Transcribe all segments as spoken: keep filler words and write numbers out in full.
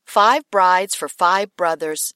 Five brides for five brothers.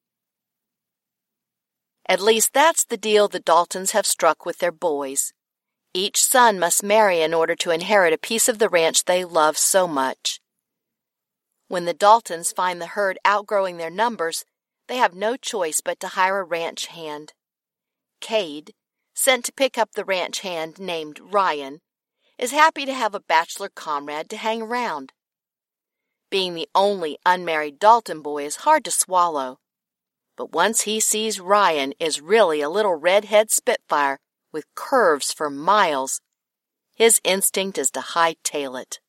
At least that's the deal the Daltons have struck with their boys. Each son must marry in order to inherit a piece of the ranch they love so much. When the Daltons find the herd outgrowing their numbers, they have no choice but to hire a ranch hand. Cade, sent to pick up the ranch hand named Ryan, is happy to have a bachelor comrade to hang around. Being the only unmarried Dalton boy is hard to swallow, but once he sees Ryan is really a little redhead spitfire with curves for miles, his instinct is to hightail it.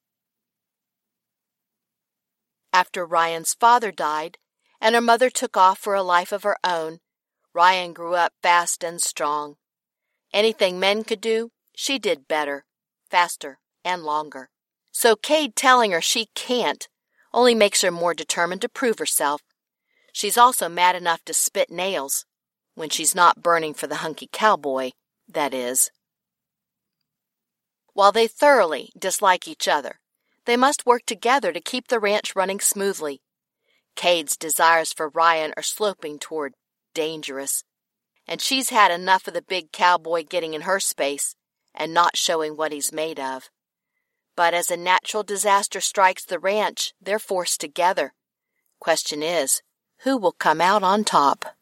After Ryan's father died, and her mother took off for a life of her own, Ryan grew up fast and strong. Anything men could do, she did better, faster, and longer. So Cade telling her she can't only makes her more determined to prove herself. She's also mad enough to spit nails, when she's not burning for the hunky cowboy, that is. While they thoroughly dislike each other, they must work together to keep the ranch running smoothly. Cade's desires for Ryan are sloping toward dangerous, and she's had enough of the big cowboy getting in her space and not showing what he's made of. But as a natural disaster strikes the ranch, they're forced together. Question is, who will come out on top?